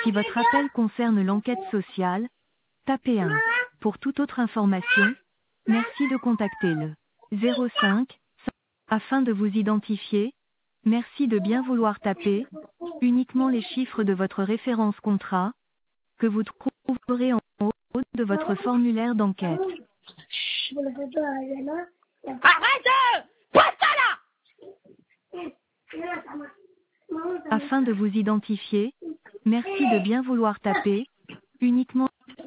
Si votre appel concerne l'enquête sociale, tapez 1. Pour toute autre information, merci de contacter le 05. Afin de vous identifier, merci de bien vouloir taper uniquement les chiffres de votre référence contrat que vous trouverez en haut de votre formulaire d'enquête. Arrête! Pas ça là! Afin de vous identifier, merci de bien vouloir taper uniquement.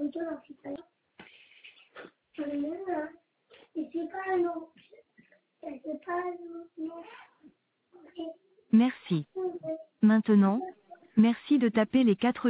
Merci. Maintenant, merci de taper les 4.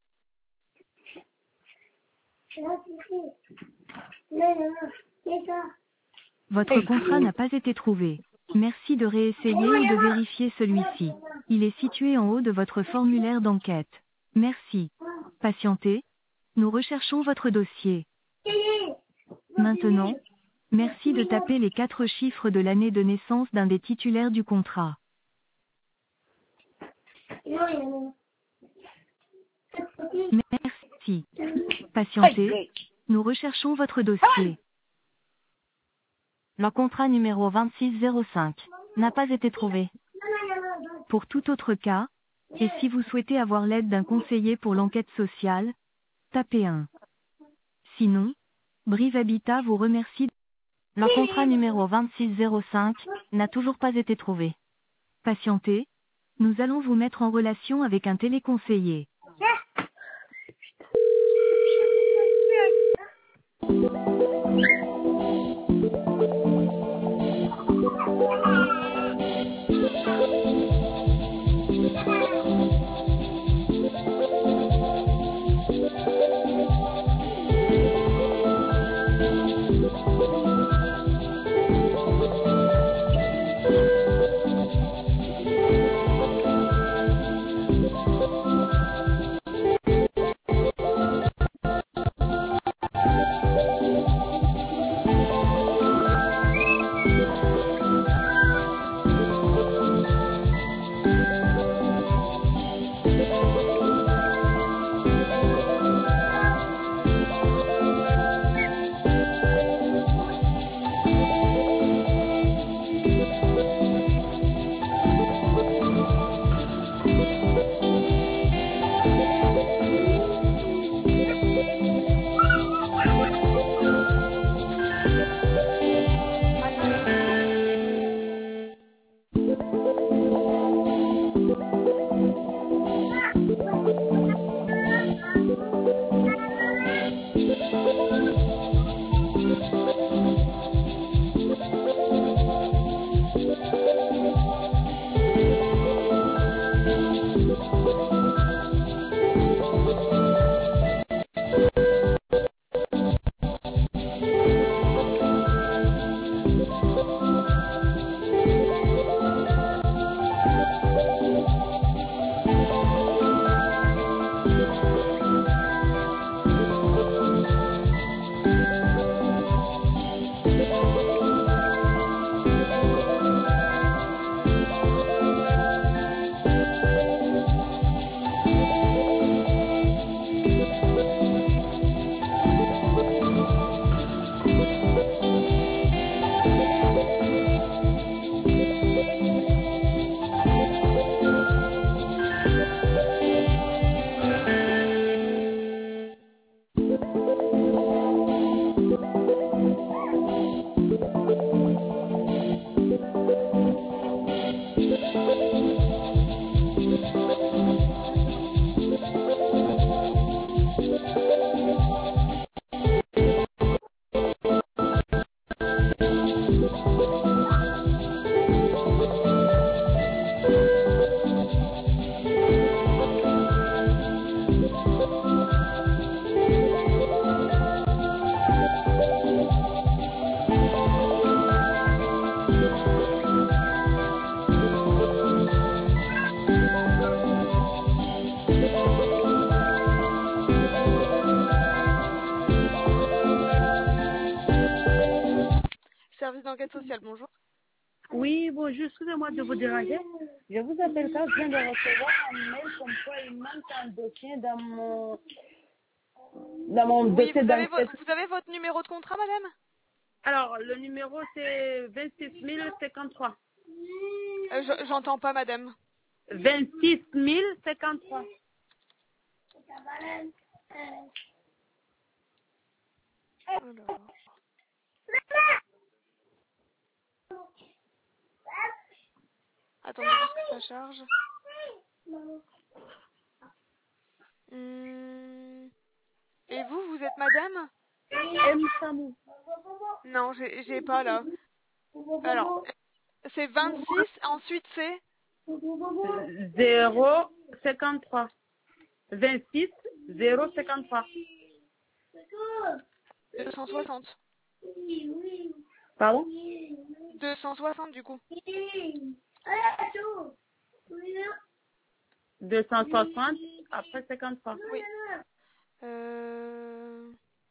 Votre contrat n'a pas été trouvé. Merci de réessayer ou de vérifier celui-ci. Il est situé en haut de votre formulaire d'enquête. Merci. Patientez. Nous recherchons votre dossier. Maintenant, merci de taper les 4 chiffres de l'année de naissance d'un des titulaires du contrat. Merci. Patientez. Nous recherchons votre dossier. Le contrat numéro 2605 n'a pas été trouvé. Pour tout autre cas, et si vous souhaitez avoir l'aide d'un conseiller pour l'enquête sociale, tapez 1. Sinon, Brive Habitat vous remercie. Le contrat numéro 2605 n'a toujours pas été trouvé. Patientez, nous allons vous mettre en relation avec un téléconseiller. Service d'enquête sociale, bonjour. Oui, bonjour, excusez-moi de vous déranger. Je vous appelle car je viens de recevoir un mail comme quoi il manque un dossier dans mon Oui, dossier d'enquête. vous avez votre numéro de contrat, madame? Alors, le numéro c'est 26 053. J'entends pas, madame. 26 053. Alors, attendez juste que ça charge. Et vous êtes madame? M. Samou. Non, j'ai pas là. Alors, c'est 26, ensuite c'est 053. 26 053. 260. Pardon? 260 du coup. 260 après 53. Oui. Euh...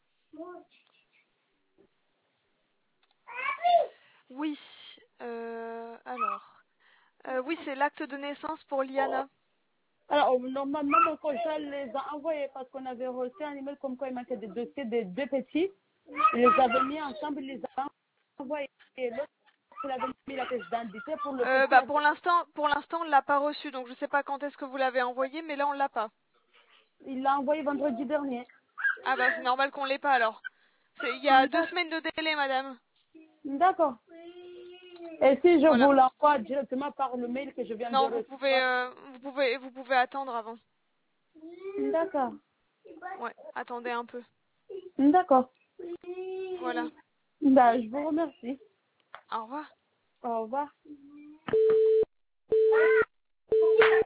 Oui. Alors. Oui, c'est l'acte de naissance pour Liana. Alors, normalement, mon conjoint les a envoyés parce qu'on avait reçu un email comme quoi il manquait des dossiers des deux petits. Il les avait mis ensemble, il les a envoyés. Et l'autre, il avait mis la pièce d'identité pour le petit. Pour l'instant, on l'a pas reçu, donc je sais pas quand est-ce que vous l'avez envoyé, mais là on l'a pas. Il l'a envoyé vendredi dernier. Ah bah c'est normal qu'on l'ait pas alors. Il y a 2 semaines de délai, madame. D'accord. Et si je Voilà. vous l'envoie directement par le mail que je viens de Non, recevoir? vous pouvez attendre avant. D'accord. Ouais, attendez un peu. D'accord. Voilà. Bah, je vous remercie. Au revoir. Au revoir.